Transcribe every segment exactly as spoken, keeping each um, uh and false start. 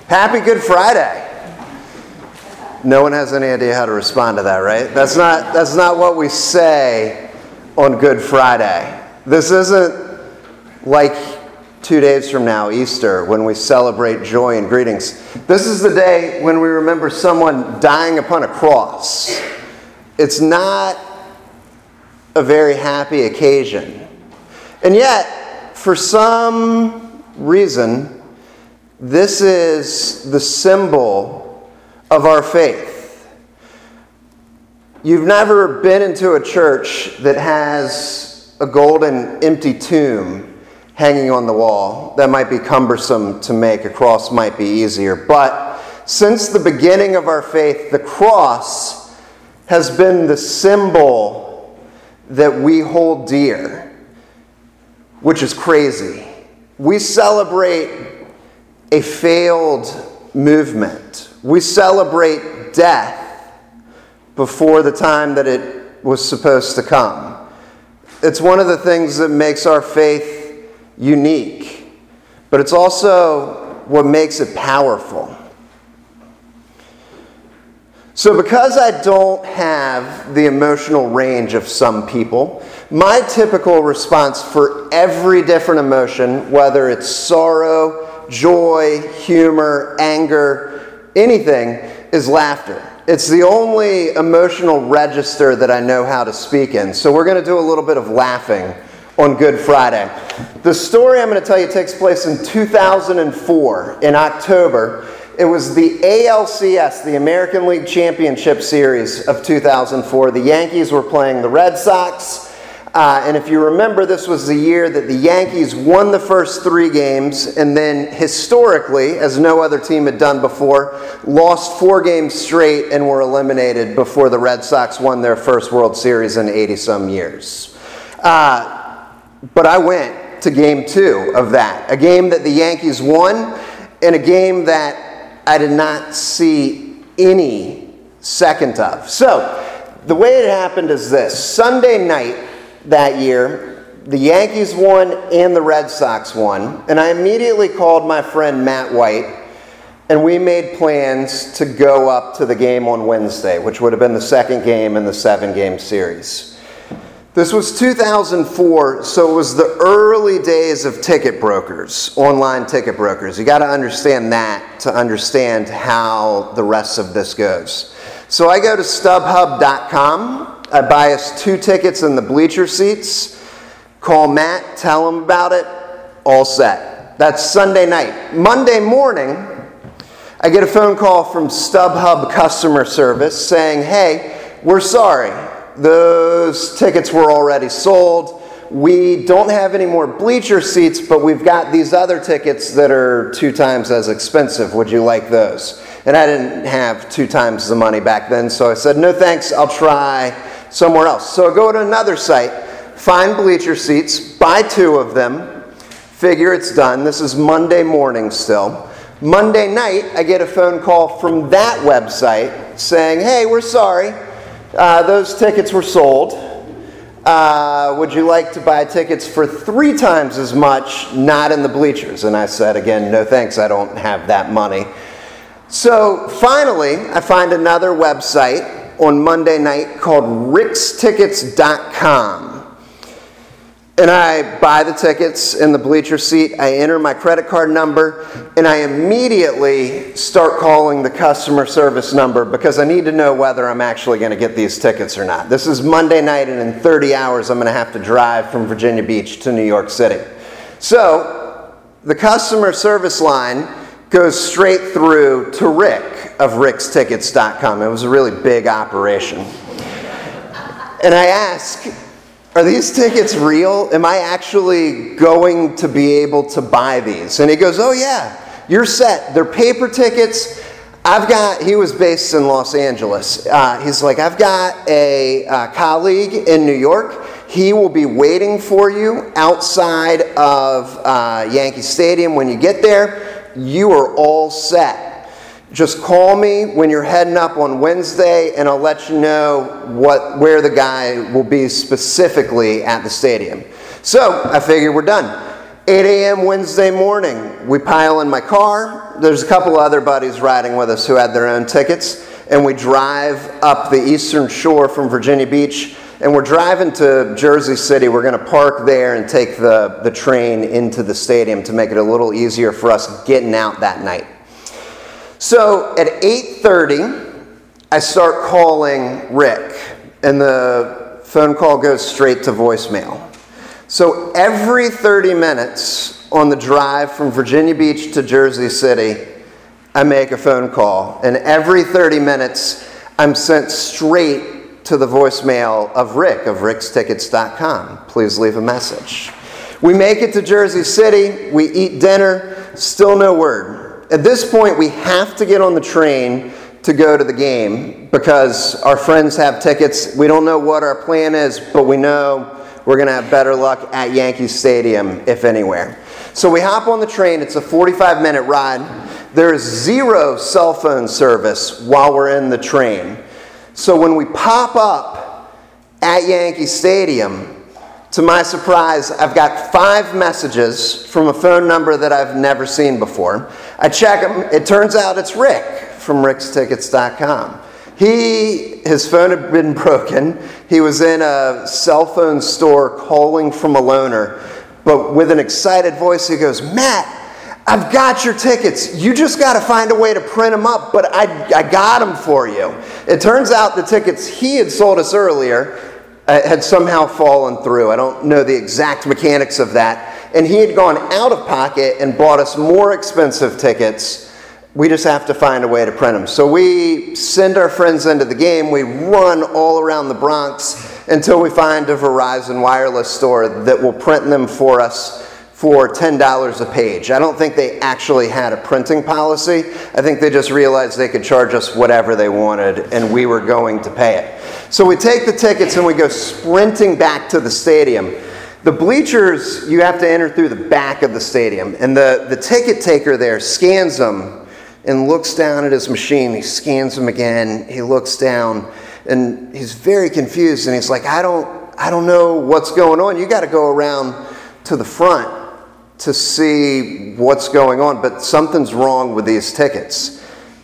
Happy Good Friday. No one has any idea how to respond to that, right? That's not that's not what we say on Good Friday. This isn't like two days from now, Easter, when we celebrate joy and greetings. This is the day when we remember someone dying upon a cross. It's not a very happy occasion. And yet, for some reason, this is the symbol of our faith. You've never been into a church that has a golden empty tomb hanging on the wall. That might be cumbersome to make. A cross might be easier. But since the beginning of our faith, the cross has been the symbol that we hold dear, which is crazy. We celebrate a failed movement. We celebrate death before the time that it was supposed to come. It's one of the things that makes our faith unique, but it's also what makes it powerful. So because I don't have the emotional range of some people, my typical response for every different emotion, whether it's sorrow, joy, humor, anger, anything, is laughter. It's the only emotional register that I know how to speak in. So we're going to do a little bit of laughing on Good Friday. The story I'm going to tell you takes place in two thousand four, in October. It was the A L C S, the American League Championship Series of two thousand four. The Yankees were playing the Red Sox. Uh, and if you remember, this was the year that the Yankees won the first three games and then historically, as no other team had done before, lost four games straight and were eliminated before the Red Sox won their first World Series in eighty-some years. Uh, but I went to game two of that, a game that the Yankees won and a game that I did not see any second of. So, the way it happened is this. Sunday night that year, the Yankees won and the Red Sox won, and I immediately called my friend Matt White, and we made plans to go up to the game on Wednesday, which would have been the second game in the seven-game series. This was two thousand four, so it was the early days of ticket brokers, online ticket brokers. You got to understand that to understand how the rest of this goes. So I go to StubHub dot com. I buy us two tickets in the bleacher seats, call Matt, tell him about it, all set. That's Sunday night. Monday morning, I get a phone call from StubHub customer service saying, hey, we're sorry. Those tickets were already sold. We don't have any more bleacher seats, but we've got these other tickets that are two times as expensive. Would you like those? And I didn't have two times the money back then, so I said, no thanks, I'll try somewhere else. So I go to another site, find bleacher seats, buy two of them, figure it's done. This is Monday morning still. Monday night, I get a phone call from that website saying, hey, we're sorry, uh, those tickets were sold. Uh, would you like to buy tickets for three times as much, not in the bleachers? And I said, again, no thanks, I don't have that money. So finally, I find another website on Monday night called Rick's Tickets dot com. And I buy the tickets in the bleacher seat, I enter my credit card number, and I immediately start calling the customer service number because I need to know whether I'm actually going to get these tickets or not. This is Monday night, and in thirty hours I'm going to have to drive from Virginia Beach to New York City. So the customer service line goes straight through to Rick of Rick's Tickets dot com. It was a really big operation. And I ask, are these tickets real? Am I actually going to be able to buy these? And he goes, oh yeah, you're set. They're paper tickets. I've got, he was based in Los Angeles. Uh, he's like, I've got a uh, colleague in New York. He will be waiting for you outside of uh, Yankee Stadium. When you get there, you are all set. Just call me when you're heading up on Wednesday, and I'll let you know what where the guy will be specifically at the stadium. So I figure we're done. eight a.m. Wednesday morning, we pile in my car. There's a couple other buddies riding with us who had their own tickets, and we drive up the eastern shore from Virginia Beach, and we're driving to Jersey City. We're going to park there and take the, the train into the stadium to make it a little easier for us getting out that night. So at eight thirty, I start calling Rick, and the phone call goes straight to voicemail. So every thirty minutes on the drive from Virginia Beach to Jersey City, I make a phone call. And every thirty minutes, I'm sent straight to the voicemail of Rick, of ricks tickets dot com. Please leave a message. We make it to Jersey City. We eat dinner. Still no word. At this point, we have to get on the train to go to the game because our friends have tickets. We don't know what our plan is, but we know we're going to have better luck at Yankee Stadium, if anywhere. So we hop on the train. It's a forty-five minute ride. There is zero cell phone service while we're in the train. So when we pop up at Yankee Stadium, to my surprise, I've got five messages from a phone number that I've never seen before. I check them. It turns out it's Rick from ricks tickets dot com. He, his phone had been broken. He was in a cell phone store calling from a loaner. But with an excited voice, he goes, "Matt, I've got your tickets. You just got to find a way to print them up, but I, I got them for you." It turns out the tickets he had sold us earlier uh, had somehow fallen through. I don't know the exact mechanics of that. And he had gone out of pocket and bought us more expensive tickets. We just have to find a way to print them. So we send our friends into the game. We run all around the Bronx until we find a Verizon wireless store that will print them for us for ten dollars a page. I don't think they actually had a printing policy. I think they just realized they could charge us whatever they wanted, and we were going to pay it. So we take the tickets and we go sprinting back to the stadium. The bleachers, you have to enter through the back of the stadium, and the, the ticket taker there scans them and looks down at his machine. He scans them again. He looks down, and he's very confused, and he's like, I don't, I don't know what's going on. You got to go around to the front to see what's going on, but something's wrong with these tickets.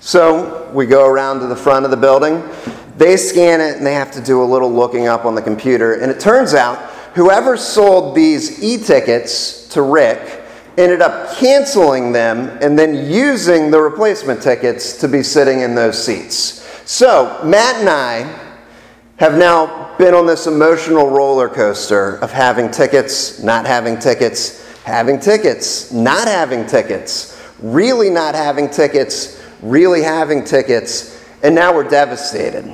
So we go around to the front of the building. They scan it, and they have to do a little looking up on the computer, and it turns out whoever sold these e-tickets to Rick ended up canceling them and then using the replacement tickets to be sitting in those seats. So Matt and I have now been on this emotional roller coaster of having tickets, not having tickets, having tickets, not having tickets, really not having tickets, really having tickets, and now we're devastated.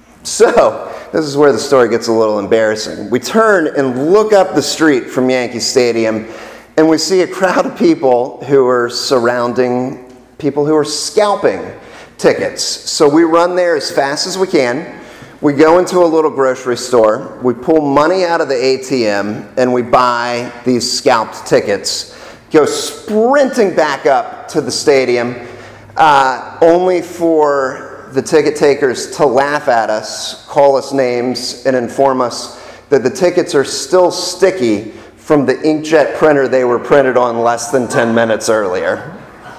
So this is where the story gets a little embarrassing. We turn and look up the street from Yankee Stadium, and we see a crowd of people who are surrounding people who are scalping tickets. So we run there as fast as we can. We go into a little grocery store. We pull money out of the A T M, and we buy these scalped tickets. Go sprinting back up to the stadium, uh, only for the ticket takers to laugh at us, call us names, and inform us that the tickets are still sticky from the inkjet printer they were printed on less than ten minutes earlier.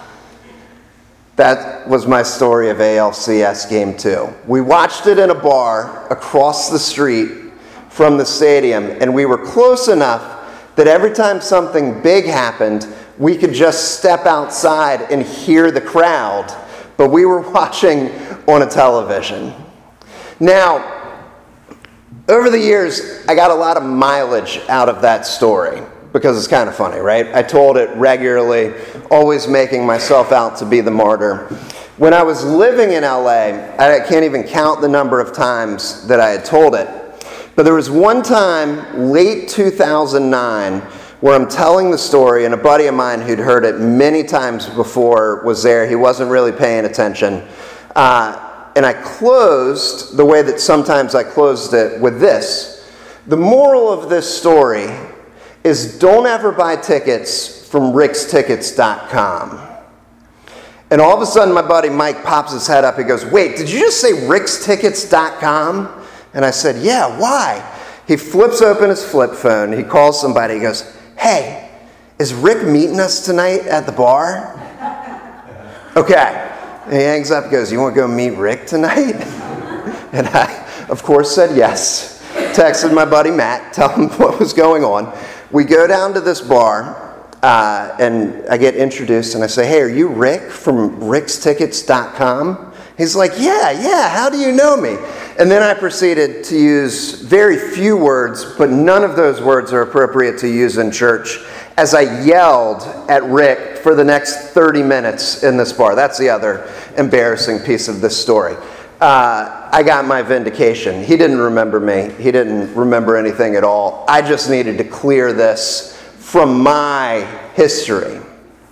That was my story of A L C S Game two. We watched it in a bar across the street from the stadium, and we were close enough that every time something big happened, we could just step outside and hear the crowd, but we were watching on a television. Now, over the years, I got a lot of mileage out of that story because it's kind of funny, right? I told it regularly, always making myself out to be the martyr. When I was living in L A, I can't even count the number of times that I had told it, but there was one time, late two thousand nine, where I'm telling the story, and a buddy of mine who'd heard it many times before was there. He wasn't really paying attention. Uh, And I closed the way that sometimes I closed it with this. The moral of this story is don't ever buy tickets from ricks tickets dot com. And all of a sudden my buddy Mike pops his head up. He goes, "Wait, did you just say ricks tickets dot com?" And I said, "Yeah, why?" He flips open his flip phone. He calls somebody. He goes, "Hey, is Rick meeting us tonight at the bar? Okay. And he hangs up and goes, you want to go meet Rick tonight? And I, of course, said yes. Texted my buddy Matt, tell him what was going on. We go down to this bar, uh, and I get introduced, and I say, hey, are you Rick from ricks tickets dot com? He's like, yeah, yeah, how do you know me? And then I proceeded to use very few words, but none of those words are appropriate to use in church, as I yelled at Rick for the next thirty minutes in this bar. That's the other embarrassing piece of this story. Uh, I got my vindication. He didn't remember me. He didn't remember anything at all. I just needed to clear this from my history.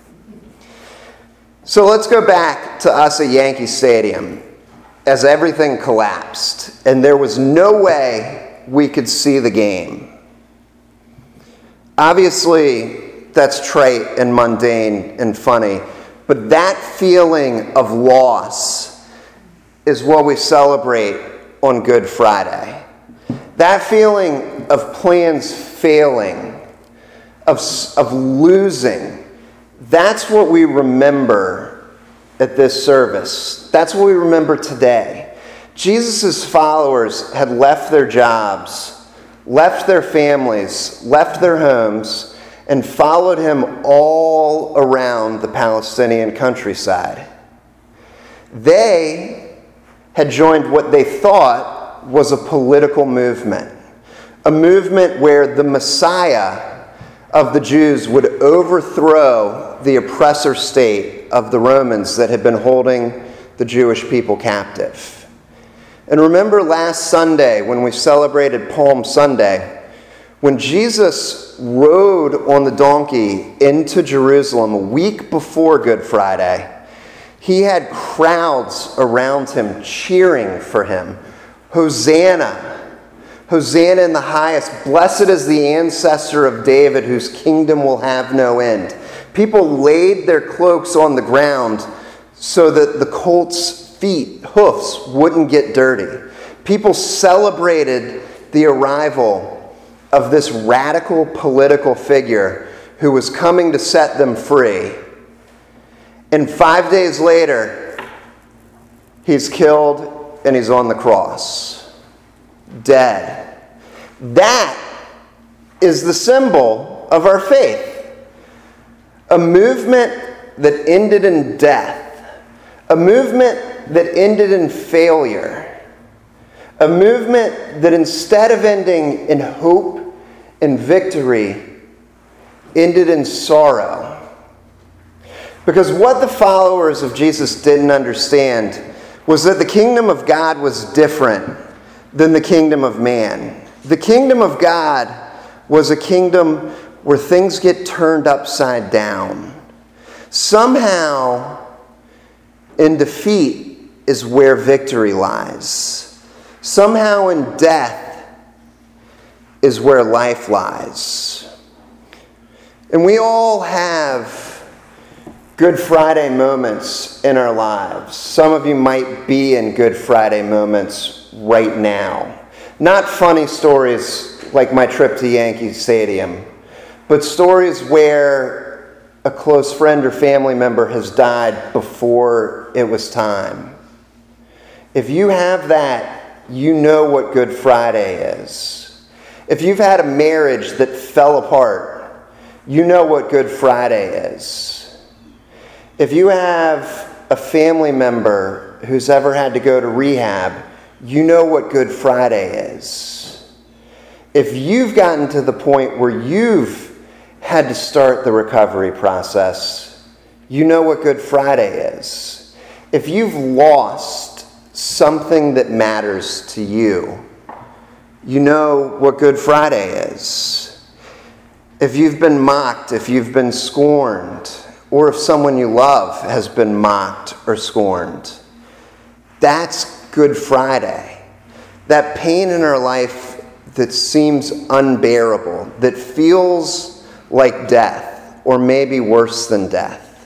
So let's go back to us at Yankee Stadium as everything collapsed and there was no way we could see the game. Obviously, that's trite and mundane and funny, but that feeling of loss is what we celebrate on Good Friday. That feeling of plans failing, of, of losing, that's what we remember at this service. That's what we remember today. Jesus' followers had left their jobs, left their families, left their homes, and followed him all around the Palestinian countryside. They had joined what they thought was a political movement, a movement where the Messiah of the Jews would overthrow the oppressor state of the Romans that had been holding the Jewish people captive. And remember last Sunday when we celebrated Palm Sunday, when Jesus rode on the donkey into Jerusalem a week before Good Friday, he had crowds around him cheering for him. Hosanna! Hosanna in the highest. Blessed is the ancestor of David, whose kingdom will have no end. People laid their cloaks on the ground so that the colt's feet, hoofs, wouldn't get dirty. People celebrated the arrival of this radical political figure who was coming to set them free. And five days later, he's killed and he's on the cross. Dead. That is the symbol of our faith. A movement that ended in death. A movement that ended in failure. A movement that instead of ending in hope and victory, ended in sorrow. Because what the followers of Jesus didn't understand was that the kingdom of God was different than the kingdom of man. The kingdom of God was a kingdom where things get turned upside down. Somehow, in defeat is where victory lies. Somehow in death is where life lies. And we all have Good Friday moments in our lives. Some of you might be in Good Friday moments right now. Not funny stories like my trip to Yankee Stadium, but stories where a close friend or family member has died before it was time. If you have that, you know what Good Friday is. If you've had a marriage that fell apart, you know what Good Friday is. If you have a family member who's ever had to go to rehab, you know what Good Friday is. If you've gotten to the point where you've had to start the recovery process, you know what Good Friday is. If you've lost something that matters to you, you know what Good Friday is. If you've been mocked, if you've been scorned, or if someone you love has been mocked or scorned, that's Good Friday. That pain in our life that seems unbearable, that feels like death, or maybe worse than death.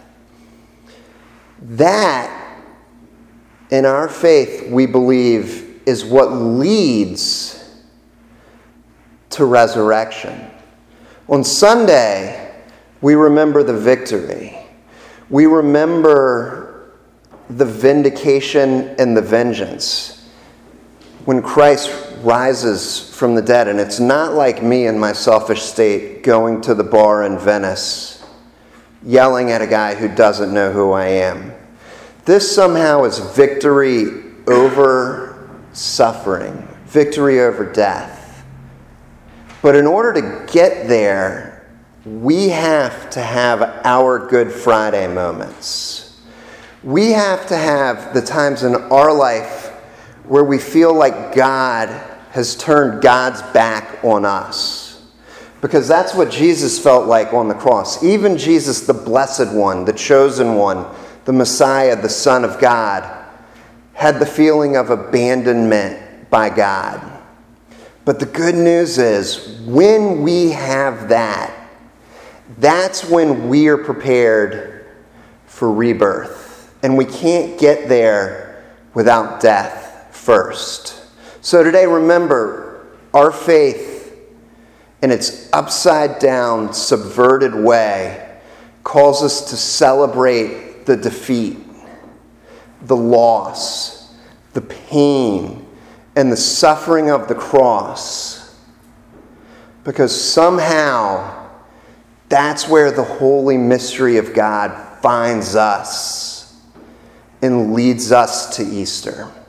That, in our faith, we believe, is what leads to resurrection. On Sunday, We remember the victory. We remember the vindication and the vengeance when Christ rises from the dead. And it's not like me in my selfish state going to the bar in Venice, yelling at a guy who doesn't know who I am. This somehow is victory over suffering, victory over death. But in order to get there, we have to have our Good Friday moments. We have to have the times in our life where we feel like God has turned God's back on us. Because that's what Jesus felt like on the cross. Even Jesus, the blessed one, the chosen one, the Messiah, the Son of God, had the feeling of abandonment by God. But the good news is, when we have that, that's when we are prepared for rebirth. And we can't get there without death first. So today, remember, our faith in its upside down, subverted way calls us to celebrate the defeat, the loss, the pain, and the suffering of the cross. Because somehow, that's where the holy mystery of God finds us and leads us to Easter.